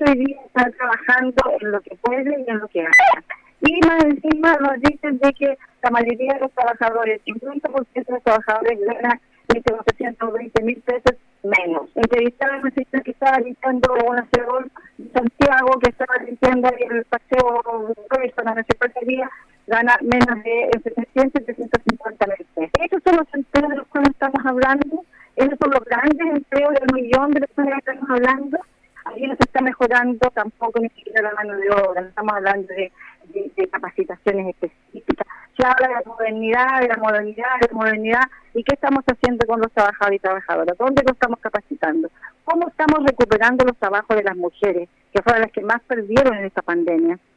gente hoy día está trabajando en lo que puede y en lo que hace. Y más encima nos dicen de que la mayoría de los trabajadores, 50% de los trabajadores ganan 820 mil pesos menos. Entrevistaron a una señora que estaba limpiando una cerol de Santiago, que estaba limpiando el paseo Robinson, no sé cuál sería, gana menos de 750 mil pesos. Esos son los empleos de los cuales estamos hablando, esos son los grandes empleos del millón de personas que estamos hablando. Aquí no se está mejorando tampoco ni siquiera la mano de obra, no estamos hablando de capacitaciones específicas. Se habla de la modernidad, ¿y qué estamos haciendo con los trabajadores y trabajadoras? ¿Dónde los estamos capacitando? ¿Cómo estamos recuperando los trabajos de las mujeres, que fueron las que más perdieron en esta pandemia?